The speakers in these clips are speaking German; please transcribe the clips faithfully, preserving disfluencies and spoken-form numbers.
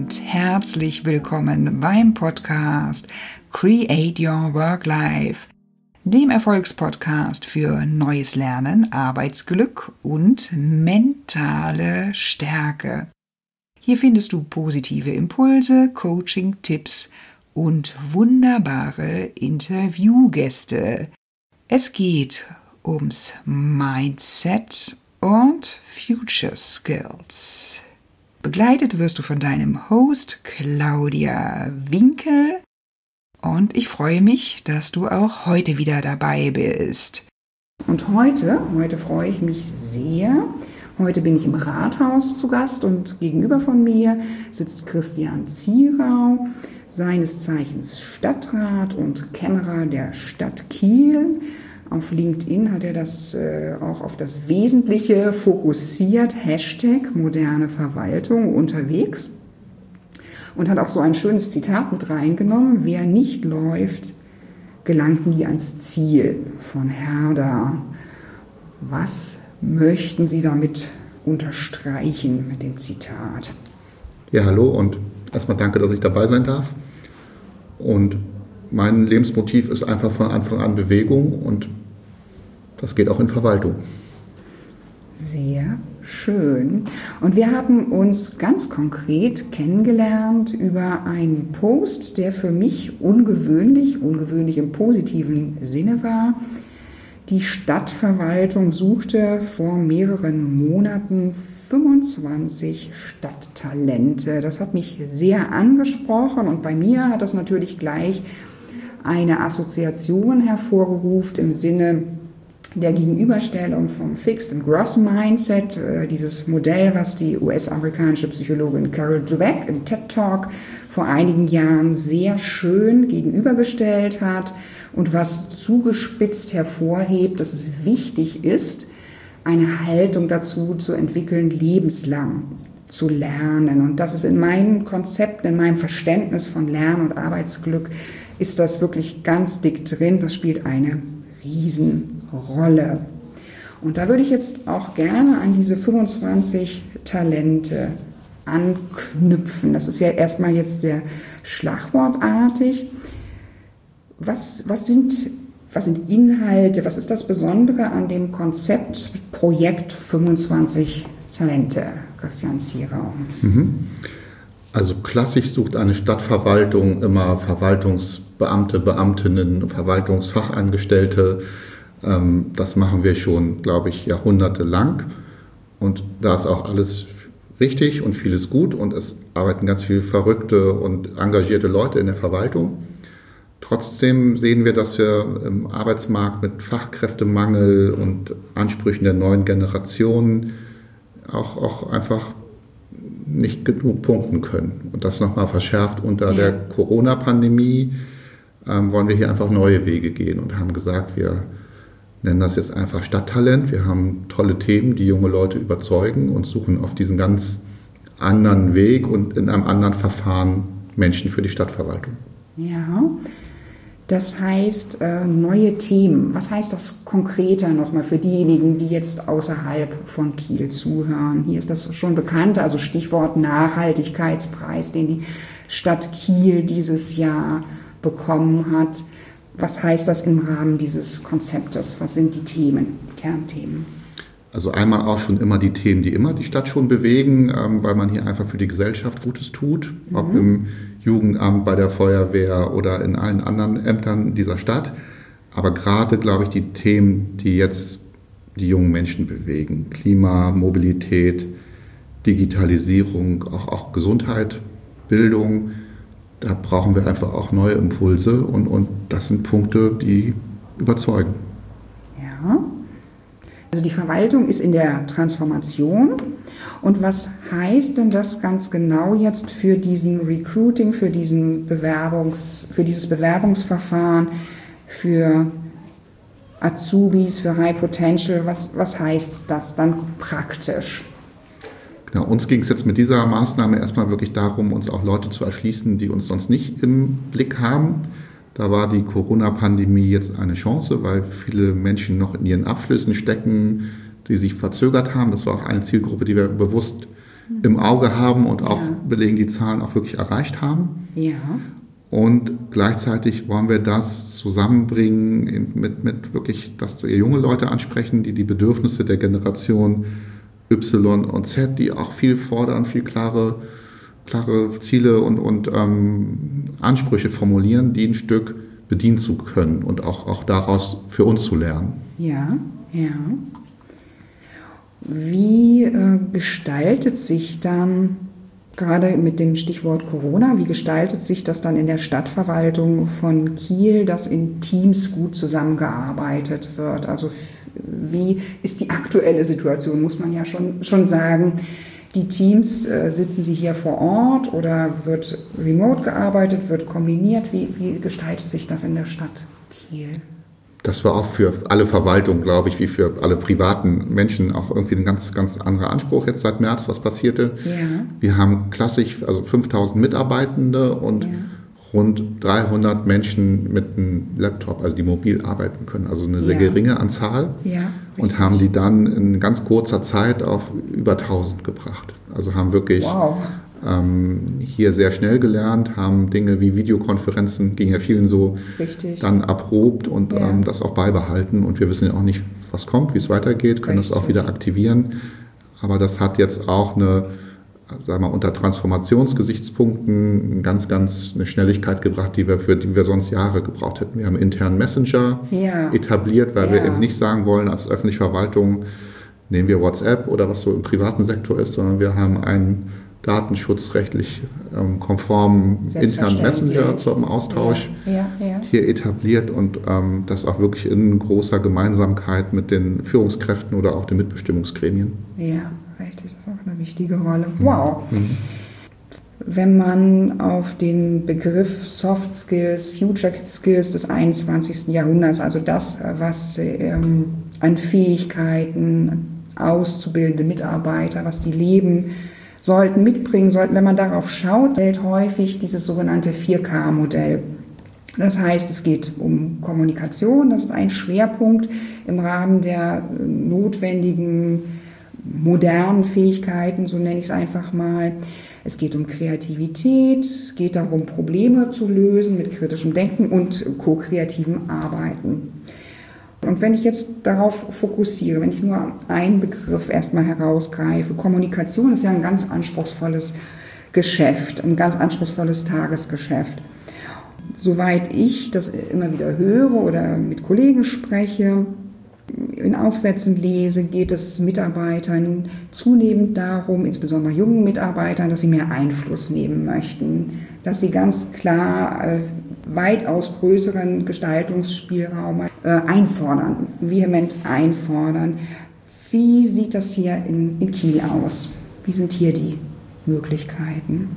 und herzlich willkommen beim Podcast Create Your Work Life, dem Erfolgspodcast für neues Lernen, Arbeitsglück und mentale Stärke. Hier findest du positive Impulse, Coaching-Tipps und wunderbare Interviewgäste. Es geht ums Mindset und Future Skills. Begleitet wirst du von deinem Host Claudia Winkel und ich freue mich, dass du auch heute wieder dabei bist. Und heute, heute freue ich mich sehr. Heute bin ich im Rathaus zu Gast und gegenüber von mir sitzt Christian Zierau, seines Zeichens Stadtrat und Kämmerer der Stadt Kiel. Auf LinkedIn hat er das äh, auch auf das Wesentliche fokussiert, Hashtag moderne Verwaltung unterwegs und hat auch so ein schönes Zitat mit reingenommen: Wer nicht läuft, gelangt nie ans Ziel, von Herder. Was möchten Sie damit unterstreichen mit dem Zitat? Ja, hallo und erstmal danke, dass ich dabei sein darf. Und mein Lebensmotiv ist einfach von Anfang an Bewegung und das geht auch in Verwaltung. Sehr schön. Und wir haben uns ganz konkret kennengelernt über einen Post, der für mich ungewöhnlich, ungewöhnlich im positiven Sinne war. Die Stadtverwaltung suchte vor mehreren Monaten fünfundzwanzig Stadttalente. Das hat mich sehr angesprochen und bei mir hat das natürlich gleich eine Assoziation hervorgerufen im Sinne der Gegenüberstellung vom Fixed and Gross Mindset, dieses Modell, was die U S-amerikanische Psychologin Carol Dweck im TED Talk vor einigen Jahren sehr schön gegenübergestellt hat und was zugespitzt hervorhebt, dass es wichtig ist, eine Haltung dazu zu entwickeln, lebenslang zu lernen. Und das ist in meinem Konzept, in meinem Verständnis von Lernen und Arbeitsglück, ist das wirklich ganz dick drin. Das spielt eine Riesenrolle. Und da würde ich jetzt auch gerne an diese fünfundzwanzig Talente anknüpfen. Das ist ja erstmal jetzt sehr schlagwortartig. Was, was, sind, was sind Inhalte, was ist das Besondere an dem Konzept Projekt fünfundzwanzig Talente, Christian Zierau? Mhm. Also klassisch sucht eine Stadtverwaltung immer Verwaltungsbeamte, Beamtinnen, Verwaltungsfachangestellte. Das machen wir schon, glaube ich, jahrhundertelang. Und da ist auch alles richtig und vieles gut und es arbeiten ganz viele verrückte und engagierte Leute in der Verwaltung. Trotzdem sehen wir, dass wir im Arbeitsmarkt mit Fachkräftemangel und Ansprüchen der neuen Generation auch, auch einfach nicht genug punkten können. Und das nochmal verschärft unter ja. der Corona-Pandemie, ähm, wollen wir hier einfach neue Wege gehen und haben gesagt, wir nennen das jetzt einfach Stadttalent. Wir haben tolle Themen, die junge Leute überzeugen und suchen auf diesen ganz anderen Weg und in einem anderen Verfahren Menschen für die Stadtverwaltung. Ja, das heißt äh, neue Themen. Was heißt das konkreter nochmal für diejenigen, die jetzt außerhalb von Kiel zuhören? Hier ist das schon bekannt, also Stichwort Nachhaltigkeitspreis, den die Stadt Kiel dieses Jahr bekommen hat. Was heißt das im Rahmen dieses Konzeptes? Was sind die Themen, Kernthemen? Also einmal auch schon immer die Themen, die immer die Stadt schon bewegen, ähm, weil man hier einfach für die Gesellschaft Gutes tut, mhm. ob im Jugendamt, bei der Feuerwehr oder in allen anderen Ämtern dieser Stadt. Aber gerade, glaube ich, die Themen, die jetzt die jungen Menschen bewegen, Klima, Mobilität, Digitalisierung, auch, auch Gesundheit, Bildung, da brauchen wir einfach auch neue Impulse und, und das sind Punkte, die überzeugen. Ja, also die Verwaltung ist in der Transformation. Und was heißt denn das ganz genau jetzt für diesen Recruiting, für, diesen Bewerbungs, für dieses Bewerbungsverfahren, für Azubis, für High Potential? Was, was heißt das dann praktisch? Genau, uns ging es jetzt mit dieser Maßnahme erstmal wirklich darum, uns auch Leute zu erschließen, die uns sonst nicht im Blick haben. Da war die Corona-Pandemie jetzt eine Chance, weil viele Menschen noch in ihren Abschlüssen stecken, die sich verzögert haben. Das war auch eine Zielgruppe, die wir bewusst im Auge haben und auch Ja. belegen, die Zahlen auch wirklich erreicht haben. Ja. Und gleichzeitig wollen wir das zusammenbringen in, mit, mit wirklich, dass wir junge Leute ansprechen, die die Bedürfnisse der Generation Y und Z, die auch viel fordern, viel klare, klare Ziele und, und ähm, Ansprüche formulieren, die ein Stück bedienen zu können und auch, auch daraus für uns zu lernen. Ja, ja. Wie äh, gestaltet sich dann, gerade mit dem Stichwort Corona, wie gestaltet sich das dann in der Stadtverwaltung von Kiel, dass in Teams gut zusammengearbeitet wird? Also wie ist die aktuelle Situation, muss man ja schon, schon sagen. Die Teams, äh, sitzen sie hier vor Ort oder wird remote gearbeitet, wird kombiniert? Wie, wie gestaltet sich das in der Stadt Kiel? Das war auch für alle Verwaltungen, glaube ich, wie für alle privaten Menschen auch irgendwie ein ganz, ganz anderer Anspruch jetzt seit März, was passierte. Ja. Wir haben klassisch, also fünftausend Mitarbeitende und Ja. rund dreihundert Menschen mit einem Laptop, also die mobil arbeiten können, also eine sehr Ja. geringe Anzahl. Ja, und richtig. haben die dann in ganz kurzer Zeit auf über tausend gebracht. Also haben wirklich Wow. ähm, hier sehr schnell gelernt, haben Dinge wie Videokonferenzen, ging ja vielen so, Richtig. dann erprobt und Ja. ähm, das auch beibehalten. Und wir wissen ja auch nicht, was kommt, wie es weitergeht, können das auch Richtig. wieder aktivieren. Aber das hat jetzt auch eine, sagen wir mal, unter Transformationsgesichtspunkten ganz, ganz eine Schnelligkeit gebracht, die wir für die wir sonst Jahre gebraucht hätten. Wir haben einen internen Messenger Ja. etabliert, weil wir Ja. eben nicht sagen wollen, als öffentliche Verwaltung nehmen wir WhatsApp oder was so im privaten Sektor ist, sondern wir haben einen datenschutzrechtlich ähm, konformen internen Messenger zum Austausch Ja, ja, ja. hier etabliert und ähm, das auch wirklich in großer Gemeinsamkeit mit den Führungskräften oder auch den Mitbestimmungsgremien. Ja, richtig, das ist auch eine wichtige Rolle. Wow. Wenn man auf den Begriff Soft Skills, Future Skills des einundzwanzigsten Jahrhunderts, also das, was ähm, an Fähigkeiten auszubildende Mitarbeiter, was die leben sollten, mitbringen sollten, wenn man darauf schaut, fällt häufig dieses sogenannte vier K Modell. Das heißt, es geht um Kommunikation, das ist ein Schwerpunkt im Rahmen der notwendigen modernen Fähigkeiten, so nenne ich es einfach mal. Es geht um Kreativität, es geht darum, Probleme zu lösen mit kritischem Denken und ko-kreativem Arbeiten. Und wenn ich jetzt darauf fokussiere, wenn ich nur einen Begriff erstmal herausgreife, Kommunikation ist ja ein ganz anspruchsvolles Geschäft, ein ganz anspruchsvolles Tagesgeschäft. Soweit ich das immer wieder höre oder mit Kollegen spreche, in Aufsätzen lese, geht es Mitarbeitern zunehmend darum, insbesondere jungen Mitarbeitern, dass sie mehr Einfluss nehmen möchten, dass sie ganz klar äh, weitaus größeren Gestaltungsspielraum äh, einfordern, vehement einfordern. Wie sieht das hier in, in Kiel aus? Wie sind hier die Möglichkeiten?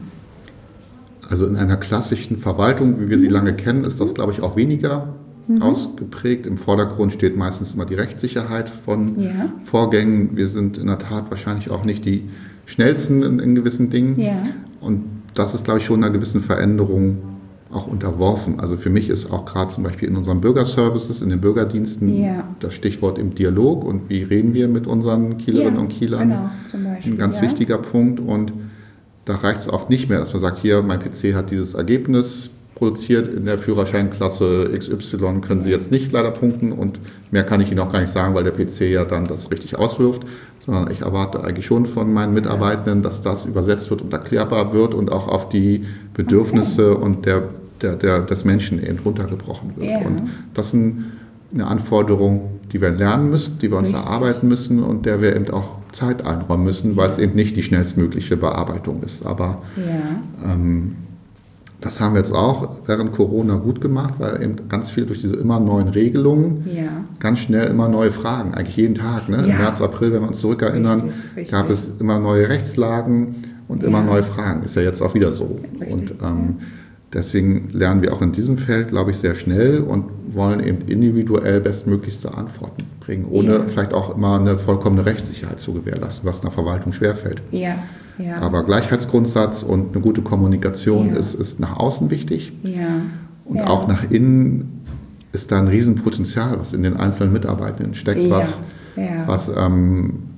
Also in einer klassischen Verwaltung, wie wir sie lange kennen, ist das, glaube ich, auch weniger mhm. ausgeprägt. Im Vordergrund steht meistens immer die Rechtssicherheit von Ja. Vorgängen. Wir sind in der Tat wahrscheinlich auch nicht die schnellsten in, in gewissen Dingen. Ja. Und das ist, glaube ich, schon einer gewissen Veränderung auch unterworfen. Also für mich ist auch gerade zum Beispiel in unseren Bürgerservices, in den Bürgerdiensten, Ja. das Stichwort im Dialog und wie reden wir mit unseren Kielerinnen Ja, und Kielern, genau, zum Beispiel, ein ganz ja. wichtiger Punkt. Und da reicht es oft nicht mehr, dass man sagt, hier, mein P C hat dieses Ergebnis produziert in der Führerscheinklasse X Y, können Sie jetzt nicht leider punkten und mehr kann ich Ihnen auch gar nicht sagen, weil der P C ja dann das richtig auswirft, sondern ich erwarte eigentlich schon von meinen Mitarbeitenden, dass das übersetzt wird und erklärbar wird und auch auf die Bedürfnisse okay. und der, der, der, des Menschen eben runtergebrochen wird. Ja. Und das ist eine Anforderung, die wir lernen müssen, die wir uns Richtig. erarbeiten müssen und der wir eben auch Zeit einräumen müssen, weil es eben nicht die schnellstmögliche Bearbeitung ist. Aber Ja. ähm, das haben wir jetzt auch während Corona gut gemacht, weil eben ganz viel durch diese immer neuen Regelungen Ja. ganz schnell immer neue Fragen, eigentlich jeden Tag. Ne? Ja. Im März, April, wenn wir uns zurückerinnern, Richtig, richtig. gab es immer neue Rechtslagen und Ja. immer neue Fragen. Ist ja jetzt auch wieder so. Richtig, Und ähm, deswegen lernen wir auch in diesem Feld, glaube ich, sehr schnell und wollen eben individuell bestmöglichste Antworten bringen, ohne Ja. vielleicht auch immer eine vollkommene Rechtssicherheit zu gewährleisten, was einer Verwaltung schwerfällt. Ja. Ja. Aber Gleichheitsgrundsatz und eine gute Kommunikation Ja. ist, ist nach außen wichtig. Ja. Und ja. auch nach innen ist da ein Riesenpotenzial, was in den einzelnen Mitarbeitenden steckt, Ja. was, Ja. was ähm,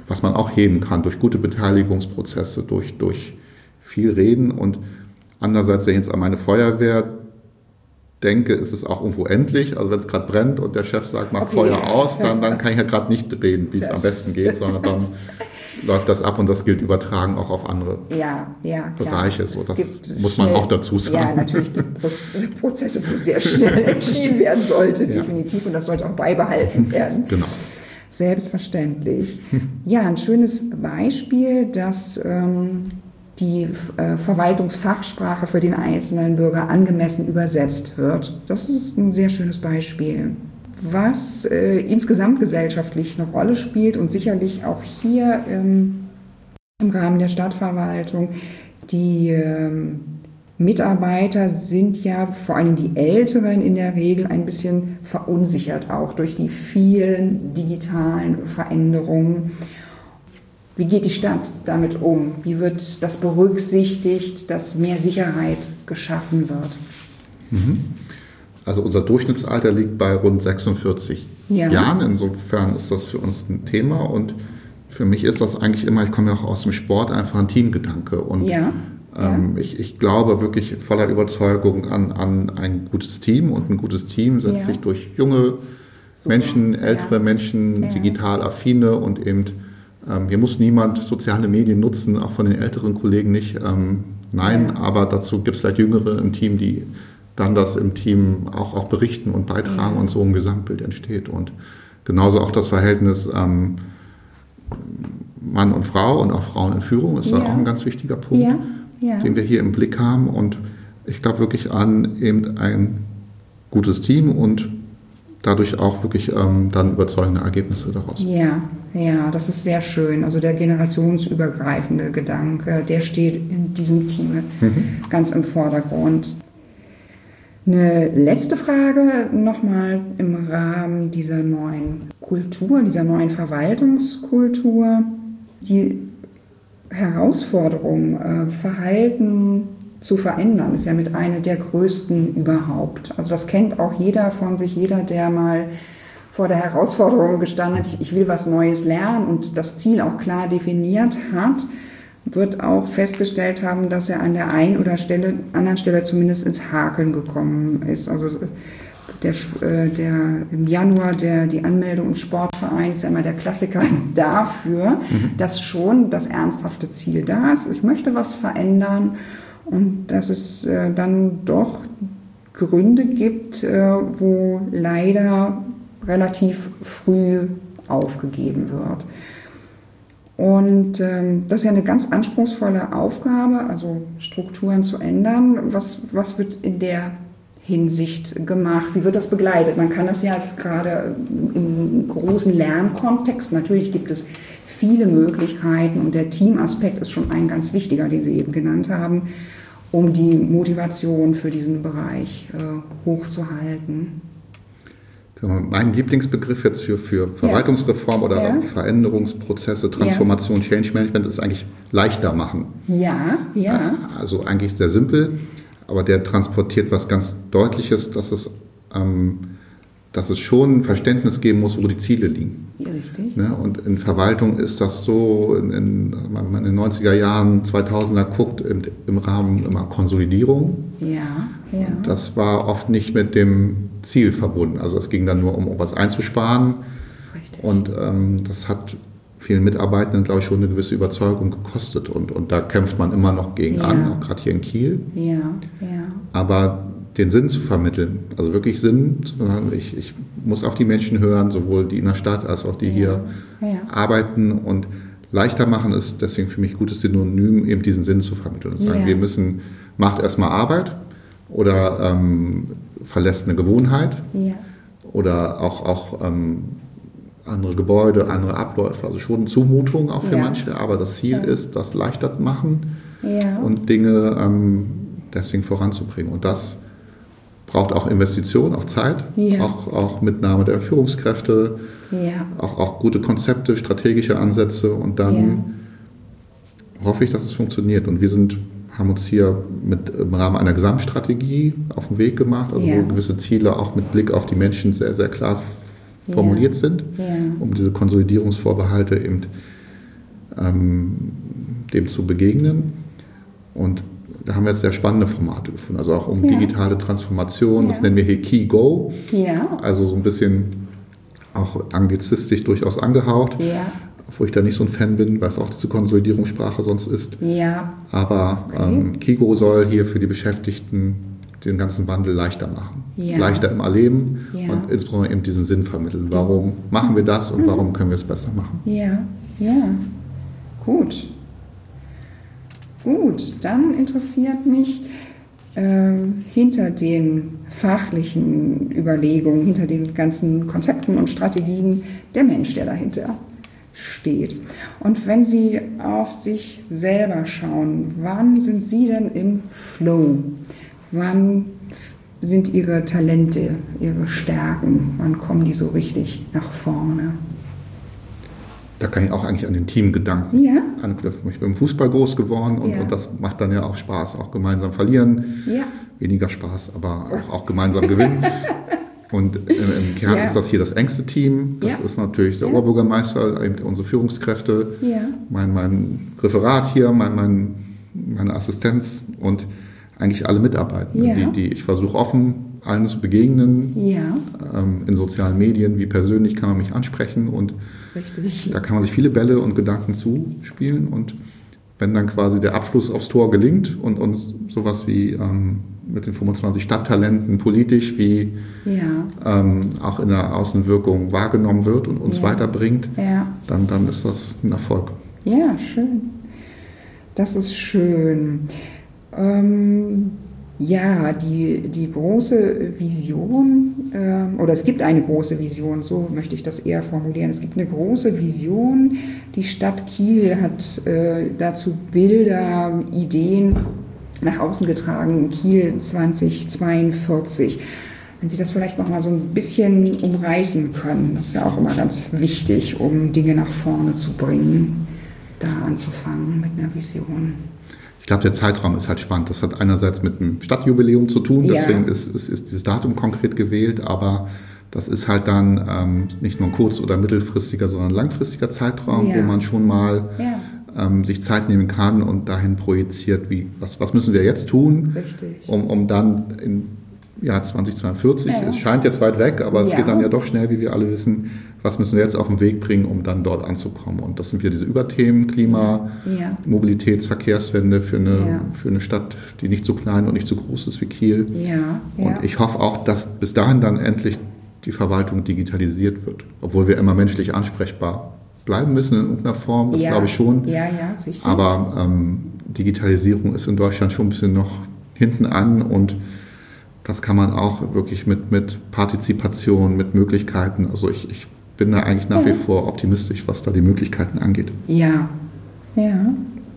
was man auch heben kann durch gute Beteiligungsprozesse, durch, durch viel Reden. Und andererseits, wenn ich jetzt an meine Feuerwehr denke, ist es auch irgendwo endlich. Also wenn es gerade brennt und der Chef sagt, mach okay. Feuer aus, dann, dann kann ich ja gerade nicht reden, wie es am besten geht, sondern dann läuft das ab und das gilt übertragen auch auf andere ja, ja, Bereiche. So, das muss man schnell, auch dazu sagen. Ja, natürlich gibt es Prozesse, wo sehr schnell entschieden werden sollte, ja. definitiv. Und das sollte auch beibehalten werden. Genau. Selbstverständlich. Ja, ein schönes Beispiel, dass ähm, die äh, Verwaltungsfachsprache für den einzelnen Bürger angemessen übersetzt wird. Das ist ein sehr schönes Beispiel. Was äh, insgesamt gesellschaftlich eine Rolle spielt und sicherlich auch hier ähm, im Rahmen der Stadtverwaltung, die ähm, Mitarbeiter sind ja, vor allem die Älteren in der Regel, ein bisschen verunsichert auch durch die vielen digitalen Veränderungen. Wie geht die Stadt damit um? Wie wird das berücksichtigt, dass mehr Sicherheit geschaffen wird? Mhm. Also unser Durchschnittsalter liegt bei rund sechsundvierzig ja. Jahren. Insofern ist das für uns ein Thema. Und für mich ist das eigentlich immer, ich komme ja auch aus dem Sport, einfach ein Teamgedanke. Und ja. ähm, ja. Ich, ich glaube wirklich voller Überzeugung an, an ein gutes Team. Und ein gutes Team setzt ja. sich durch junge Super. Menschen, ältere ja. Menschen, ja. digital affine und eben, ähm, hier muss niemand soziale Medien nutzen, auch von den älteren Kollegen nicht. Ähm, nein, ja. aber dazu gibt es vielleicht Jüngere im Team, die dann das im Team auch, auch berichten und beitragen ja. und so ein Gesamtbild entsteht. Und genauso auch das Verhältnis ähm, Mann und Frau und auch Frauen in Führung ist ja. da auch ein ganz wichtiger Punkt, ja. Ja. den wir hier im Blick haben. Und ich glaube wirklich an eben ein gutes Team und dadurch auch wirklich ähm, dann überzeugende Ergebnisse daraus. Ja, ja, das ist sehr schön. Also der generationsübergreifende Gedanke, der steht in diesem Team mhm. ganz im Vordergrund. Eine letzte Frage nochmal im Rahmen dieser neuen Kultur, dieser neuen Verwaltungskultur. Die Herausforderung, äh, Verhalten zu verändern, ist ja mit einer der größten überhaupt. Also das kennt auch jeder von sich, jeder, der mal vor der Herausforderung gestanden hat, ich, ich will was Neues lernen und das Ziel auch klar definiert hat, wird auch festgestellt haben, dass er an der einen oder Stelle, anderen Stelle zumindest ins Hakeln gekommen ist. Also der, der, im Januar der, die Anmeldung im Sportverein ist ja immer der Klassiker dafür, mhm. dass schon das ernsthafte Ziel da ist. Ich möchte was verändern und dass es äh, dann doch Gründe gibt, äh, wo leider relativ früh aufgegeben wird. Und ähm, das ist ja eine ganz anspruchsvolle Aufgabe, also Strukturen zu ändern. Was, was wird in der Hinsicht gemacht? Wie wird das begleitet? Man kann das ja jetzt gerade im großen Lernkontext, natürlich gibt es viele Möglichkeiten und der Teamaspekt ist schon ein ganz wichtiger, den Sie eben genannt haben, um die Motivation für diesen Bereich äh, hochzuhalten. Mein Lieblingsbegriff jetzt für, für Verwaltungsreform ja. oder ja. Veränderungsprozesse, Transformation, ja. Change Management ist eigentlich leichter machen. Ja, ja. Also eigentlich sehr simpel, aber der transportiert was ganz Deutliches, dass es, ähm, dass es schon ein Verständnis geben muss, wo die Ziele liegen. Ja, richtig. Ne? Und in Verwaltung ist das so, in, in, wenn man in den neunziger Jahren, zweitausender guckt, im, im Rahmen immer Konsolidierung. Ja, ja. Und das war oft nicht mit dem Ziel verbunden. Also es ging dann nur um, um was einzusparen. Richtig. Und ähm, das hat vielen Mitarbeitenden, glaube ich, schon eine gewisse Überzeugung gekostet. Und, und da kämpft man immer noch gegen ja. an, auch gerade hier in Kiel. Ja, ja. Aber den Sinn zu vermitteln, also wirklich Sinn, ich, ich muss auf die Menschen hören, sowohl die in der Stadt als auch die ja. hier ja. arbeiten und leichter machen ist deswegen für mich gutes Synonym, eben diesen Sinn zu vermitteln und sagen, ja. wir müssen, macht erstmal Arbeit oder ähm, verlässt eine Gewohnheit ja. oder auch, auch ähm, andere Gebäude, andere Abläufe, also schon Zumutung auch für ja. manche, aber das Ziel ja. ist, das leichter machen ja. und Dinge ähm, deswegen voranzubringen und das braucht auch Investitionen, auch Zeit, ja. auch, auch Mitnahme der Führungskräfte, ja. auch, auch gute Konzepte, strategische Ansätze und dann ja. hoffe ich, dass es funktioniert. Und wir sind, haben uns hier mit, im Rahmen einer Gesamtstrategie auf den Weg gemacht, also ja. wo gewisse Ziele auch mit Blick auf die Menschen sehr, sehr klar formuliert ja. sind, ja. um diese Konsolidierungsvorbehalte eben ähm, dem zu begegnen. Und da haben wir jetzt sehr spannende Formate gefunden, also auch um ja. digitale Transformation, ja. das nennen wir hier Key Go, ja. also so ein bisschen auch anglizistisch durchaus angehaucht, ja. obwohl ich da nicht so ein Fan bin, weil es auch diese Konsolidierungssprache sonst ist. Ja. Aber okay. ähm, Key Go soll hier für die Beschäftigten den ganzen Wandel leichter machen, ja. leichter im Erleben ja. und insbesondere eben diesen Sinn vermitteln. Warum machen wir das und warum können wir es besser machen? Ja, ja, gut. Gut, dann interessiert mich äh, hinter den fachlichen Überlegungen, hinter den ganzen Konzepten und Strategien der Mensch, der dahinter steht. Und wenn Sie auf sich selber schauen, wann sind Sie denn im Flow? Wann sind Ihre Talente, Ihre Stärken? Wann kommen die so richtig nach vorne? Da kann ich auch eigentlich an den Teamgedanken ja. anknüpfen. Ich bin im Fußball groß geworden und, ja. und das macht dann ja auch Spaß, auch gemeinsam verlieren. Ja. Weniger Spaß, aber auch, auch gemeinsam gewinnen. Und im, im Kern ja. ist das hier das engste Team. Das ja. ist natürlich der ja. Oberbürgermeister, unsere Führungskräfte, ja. mein, mein Referat hier, mein, mein, meine Assistenz und eigentlich alle Mitarbeitenden, ja. die, die ich versuche offen allen zu begegnen. Ja. Ähm, in sozialen Medien, wie persönlich kann man mich ansprechen und Richtig. da kann man sich viele Bälle und Gedanken zuspielen und wenn dann quasi der Abschluss aufs Tor gelingt und uns sowas wie ähm, mit den fünfundzwanzig Stadttalenten politisch wie ja. ähm, auch in der Außenwirkung wahrgenommen wird und uns ja. weiterbringt, ja. dann, dann ist das ein Erfolg. Ja, schön. Das ist schön. Ähm, ja, die, die große Vision, äh, oder es gibt eine große Vision, so möchte ich das eher formulieren. Es gibt eine große Vision. Die Stadt Kiel hat äh, dazu Bilder, Ideen nach außen getragen. Kiel zweitausendzweiundvierzig. Wenn Sie das vielleicht noch mal so ein bisschen umreißen können, das ist ja auch immer ganz wichtig, um Dinge nach vorne zu bringen, da anzufangen mit einer Vision. Ich glaube, der Zeitraum ist halt spannend. Das hat einerseits mit dem Stadtjubiläum zu tun, deswegen ja. ist, ist, ist dieses Datum konkret gewählt, aber das ist halt dann ähm, nicht nur ein kurz- oder mittelfristiger, sondern ein langfristiger Zeitraum, ja. wo man schon mal ja. ähm, sich Zeit nehmen kann und dahin projiziert, wie, was, was müssen wir jetzt tun, Richtig. um, um dann im Jahr zweitausendzweiundvierzig, ja. es scheint jetzt weit weg, aber es ja. geht dann ja doch schnell, wie wir alle wissen, was müssen wir jetzt auf den Weg bringen, um dann dort anzukommen. Und das sind wieder diese Überthemen, Klima, ja. Mobilitäts-, Verkehrswende für eine, ja. für eine Stadt, die nicht so klein und nicht so groß ist wie Kiel. Ja. Und ja. ich hoffe auch, dass bis dahin dann endlich die Verwaltung digitalisiert wird, obwohl wir immer menschlich ansprechbar bleiben müssen in irgendeiner Form, das ja. glaube ich schon. Ja, ja, ist wichtig. Aber ähm, Digitalisierung ist in Deutschland schon ein bisschen noch hinten an und das kann man auch wirklich mit, mit Partizipation, mit Möglichkeiten, also ich, ich bin da eigentlich nach ja. wie vor optimistisch, was da die Möglichkeiten angeht. Ja, ja.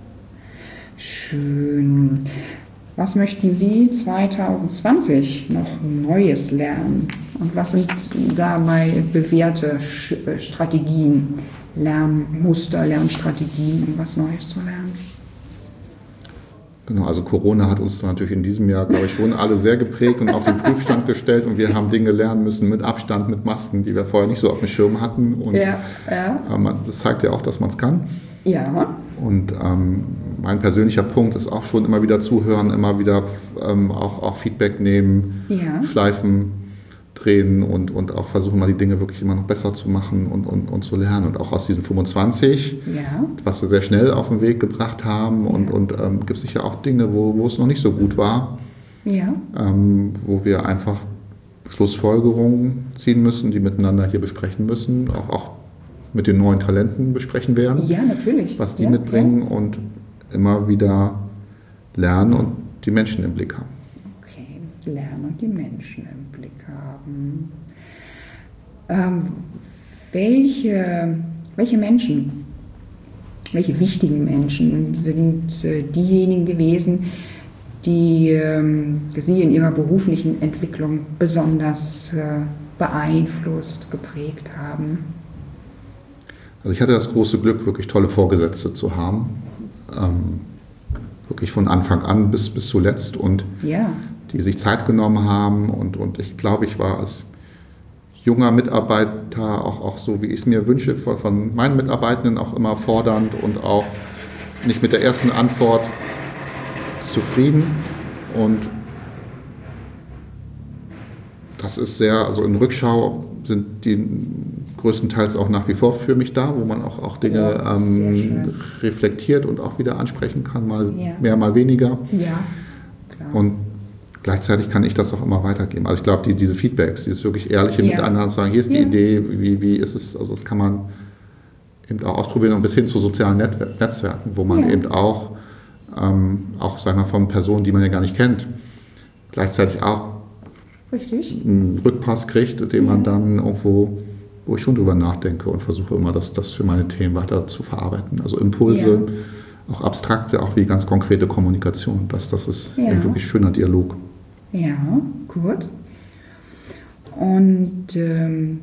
Schön. Was möchten Sie zweitausendzwanzig noch Neues lernen? Und was sind dabei bewährte Strategien, Lernmuster, Lernstrategien, um was Neues zu lernen? Genau, also Corona hat uns natürlich in diesem Jahr, glaube ich, schon alle sehr geprägt und auf den Prüfstand gestellt und wir haben Dinge lernen müssen mit Abstand, mit Masken, die wir vorher nicht so auf dem Schirm hatten. Und ja, ja. Ähm, das zeigt ja auch, dass man es kann. Ja. Und ähm, mein persönlicher Punkt ist auch schon immer wieder zuhören, immer wieder ähm, auch, auch Feedback nehmen, ja. schleifen, drehen und, und auch versuchen mal die Dinge wirklich immer noch besser zu machen und, und, und zu lernen. Und auch aus diesen fünfundzwanzig, ja. was wir sehr schnell auf den Weg gebracht haben und, ja. und ähm, gibt es sicher auch Dinge, wo, wo es noch nicht so gut war, ja. ähm, wo wir einfach Schlussfolgerungen ziehen müssen, die miteinander hier besprechen müssen, auch, auch mit den neuen Talenten besprechen werden. Ja, natürlich. Was die ja, mitbringen ja. und immer wieder lernen und die Menschen im Blick haben. Okay, lernen und die Menschen im Blick haben. Ähm, welche, welche Menschen, welche wichtigen Menschen sind äh, diejenigen gewesen, die ähm, Sie in Ihrer beruflichen Entwicklung besonders äh, beeinflusst, geprägt haben? Also ich hatte das große Glück, wirklich tolle Vorgesetzte zu haben, ähm, wirklich von Anfang an bis, bis zuletzt und ja. die sich Zeit genommen haben und, und ich glaube, ich war als junger Mitarbeiter, auch, auch so, wie ich es mir wünsche, von, von meinen Mitarbeitenden auch immer fordernd und auch nicht mit der ersten Antwort zufrieden. Und das ist sehr, also in Rückschau sind die größtenteils auch nach wie vor für mich da, wo man auch, auch Dinge Ja, ähm, reflektiert und auch wieder ansprechen kann, mal Ja. mehr, mal weniger. Ja, klar. Und gleichzeitig kann ich das auch immer weitergeben. Also ich glaube, die, diese Feedbacks, dieses wirklich ehrliche Ja. Miteinander sagen, hier ist die Ja. Idee, wie, wie ist es, also das kann man eben auch ausprobieren und bis hin zu sozialen Net Netzwerken, wo man Ja. eben auch, ähm, auch sagen wir, von Personen, die man ja gar nicht kennt, gleichzeitig auch Richtig. einen Rückpass kriegt, den man Ja. dann irgendwo, wo ich schon drüber nachdenke und versuche immer, das, das für meine Themen weiter zu verarbeiten. Also Impulse, auch abstrakte, auch wie ganz konkrete Kommunikation. Das, das ist Ja. ein wirklich schöner Dialog. Ja, gut. Und ähm,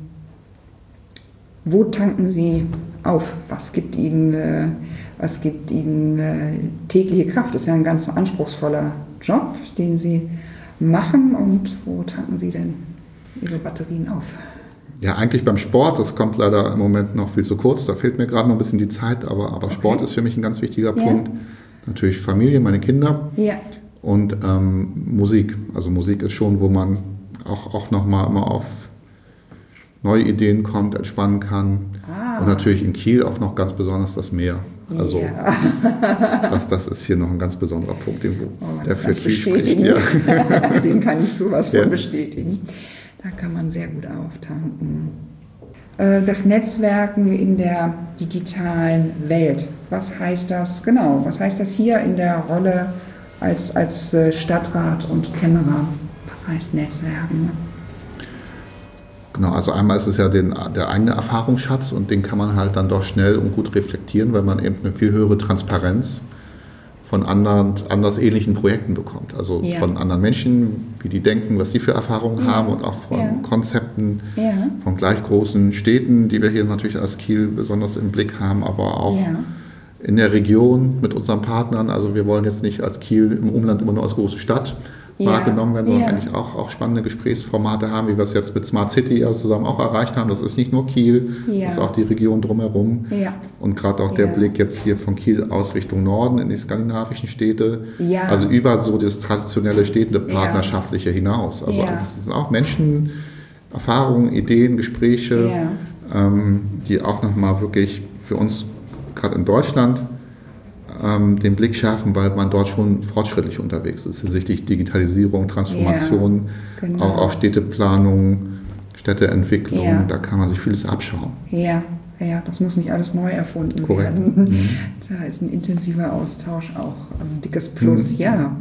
wo tanken Sie auf? Was gibt Ihnen, äh, was gibt Ihnen äh, tägliche Kraft? Das ist ja ein ganz anspruchsvoller Job, den Sie machen. Und wo tanken Sie denn Ihre Batterien auf? Ja, eigentlich beim Sport, das kommt leider im Moment noch viel zu kurz, da fehlt mir gerade noch ein bisschen die Zeit, aber, aber Okay. Sport ist für mich ein ganz wichtiger Ja. Punkt. Natürlich Familie, meine Kinder Ja, und ähm, Musik. Also Musik ist schon, wo man auch, auch nochmal immer auf neue Ideen kommt, entspannen kann. Ah. Und natürlich in Kiel auch noch ganz besonders das Meer. Also ja. das, das ist hier noch ein ganz besonderer Punkt, den, wo Oh, der das für kann ich Kiel spricht. bestätigen. Ja. Den kann ich sowas von Ja. bestätigen. Da kann man sehr gut auftanken. Äh, Das Netzwerken in der digitalen Welt. Was heißt das genau? Was heißt das hier in der Rolle als, als äh, Stadtrat und Kämmerer? Was heißt Netzwerken? Genau, also einmal ist es ja den, der eigene Erfahrungsschatz und den kann man halt dann doch schnell und gut reflektieren, weil man eben eine viel höhere Transparenz von anderen, anders ähnlichen Projekten bekommt. Also Ja. von anderen Menschen, wie die denken, was sie für Erfahrungen Ja. haben und auch von Ja. Konzepten Ja. von gleich großen Städten, die wir hier natürlich als Kiel besonders im Blick haben, aber auch Ja. in der Region mit unseren Partnern. Also wir wollen jetzt nicht als Kiel im Umland immer nur als große Stadt Ja. wahrgenommen werden, sondern Ja. eigentlich auch, auch spannende Gesprächsformate haben, wie wir es jetzt mit Smart City ja zusammen auch erreicht haben. Das ist nicht nur Kiel, Ja. das ist auch die Region drumherum. Ja. Und gerade auch der Ja. Blick jetzt hier von Kiel aus Richtung Norden in die skandinavischen Städte. Ja. Also über so das traditionelle Städte partnerschaftliche hinaus. Also Ja. es sind auch Menschen, Erfahrungen, Ideen, Gespräche, Ja. ähm, die auch nochmal wirklich für uns gerade in Deutschland ähm, den Blick schärfen, weil man dort schon fortschrittlich unterwegs ist hinsichtlich Digitalisierung, Transformation, Ja, genau. auch, auch Städteplanung, Städteentwicklung. Ja. Da kann man sich vieles abschauen. Ja, ja, das muss nicht alles neu erfunden Korrekt. werden. Mhm. Da ist ein intensiver Austausch auch ein dickes Plus, mhm. ja.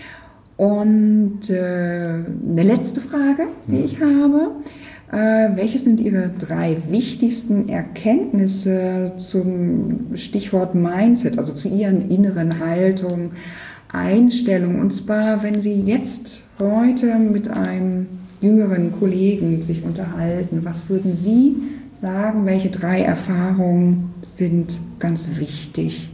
Und äh, eine letzte Frage, die ich habe. Äh, welche sind Ihre drei wichtigsten Erkenntnisse zum Stichwort Mindset, also zu Ihren inneren Haltung, Einstellung? Und zwar, wenn Sie jetzt heute mit einem jüngeren Kollegen sich unterhalten, was würden Sie sagen, welche drei Erfahrungen sind ganz wichtig?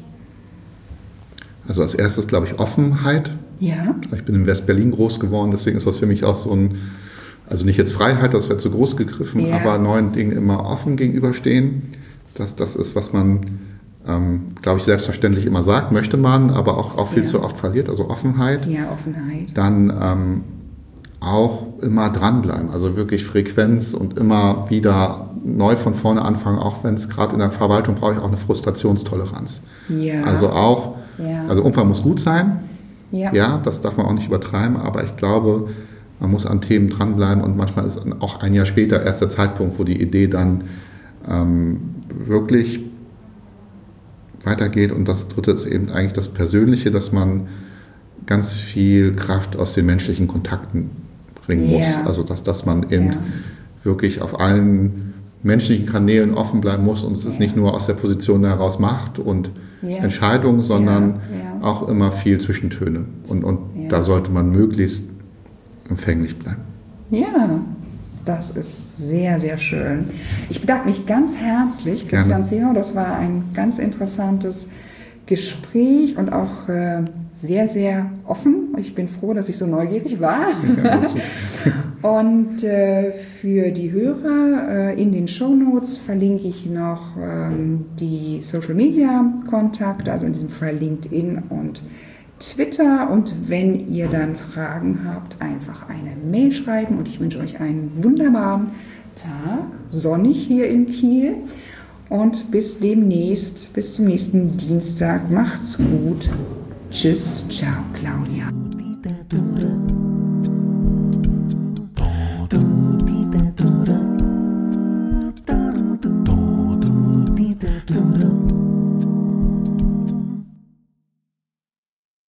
Also als erstes, glaube ich, Offenheit. Ja. Ich bin in West-Berlin groß geworden, deswegen ist das für mich auch so ein, also nicht jetzt Freiheit, das wird zu groß gegriffen, Ja. aber neuen Dingen immer offen gegenüberstehen. Das, das ist, was man, ähm, glaube ich, selbstverständlich immer sagt, möchte man, aber auch, auch viel Ja. zu oft verliert, also Offenheit. Ja, Offenheit. Dann ähm, auch immer dranbleiben, also wirklich Frequenz und immer wieder neu von vorne anfangen, auch wenn es gerade in der Verwaltung brauche ich auch eine Frustrationstoleranz. Ja. Also auch, Ja. also Umfang muss gut sein, Ja. ja, das darf man auch nicht übertreiben, aber ich glaube, man muss an Themen dranbleiben und manchmal ist auch ein Jahr später erst der Zeitpunkt, wo die Idee dann ähm, wirklich weitergeht. Und das dritte ist eben eigentlich das Persönliche, dass man ganz viel Kraft aus den menschlichen Kontakten bringen Ja. muss. Also dass, dass man eben Ja. wirklich auf allen menschlichen Kanälen offen bleiben muss und es ist Ja. nicht nur aus der Position heraus Macht und Ja. Entscheidung, sondern Ja. Ja. auch immer viel Zwischentöne. Und, und Ja. da sollte man möglichst empfänglich bleiben. Ja, das ist sehr, sehr schön. Ich bedanke mich ganz herzlich, Christian Zeno. Das war ein ganz interessantes Gespräch und auch äh, sehr, sehr offen. Ich bin froh, dass ich so neugierig war. Ja, Und äh, für die Hörer äh, in den Shownotes verlinke ich noch ähm, die Social Media Kontakte, also in diesem Fall LinkedIn und Twitter. Und wenn ihr dann Fragen habt, einfach eine Mail schreiben. Und ich wünsche euch einen wunderbaren Tag, sonnig hier in Kiel. Und bis demnächst, bis zum nächsten Dienstag. Macht's gut. Tschüss, ciao, Claudia.